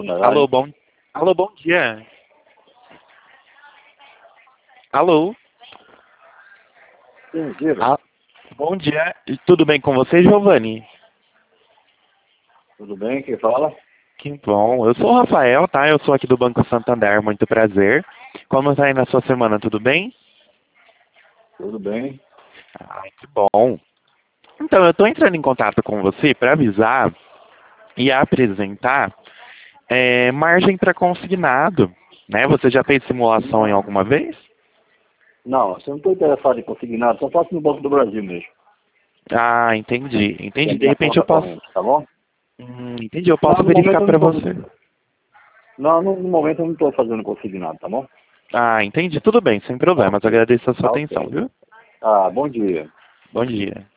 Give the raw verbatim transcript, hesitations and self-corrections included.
funerária. Alô, bom, alô, bom dia. Alô? Sim, diga. Ah, bom dia. Tudo bem com você, Giovanni? Tudo bem? Quem fala? Que bom. Eu sou o Rafael, tá? Eu sou aqui do Banco Santander, muito prazer. Como tá aí na sua semana, tudo bem? Tudo bem. Ai, que bom. Então, eu estou entrando em contato com você para avisar e apresentar é, margem para consignado, né? Você já fez simulação em Não, alguma vez? não, você não está interessado em conseguir nada, só faço no Banco do Brasil mesmo. Ah, entendi. Que é a Entendi. De minha repente eu conta posso... corrente, tá bom? Hum, entendi. Eu Não, posso no momento verificar eu não para estou. você. Não, no, no momento eu não estou fazendo consignado, tá bom? Ah, entendi. Tudo bem, sem Tá problemas. ok. Agradeço a sua Tá atenção, ok. viu? Ah, bom dia. Bom dia.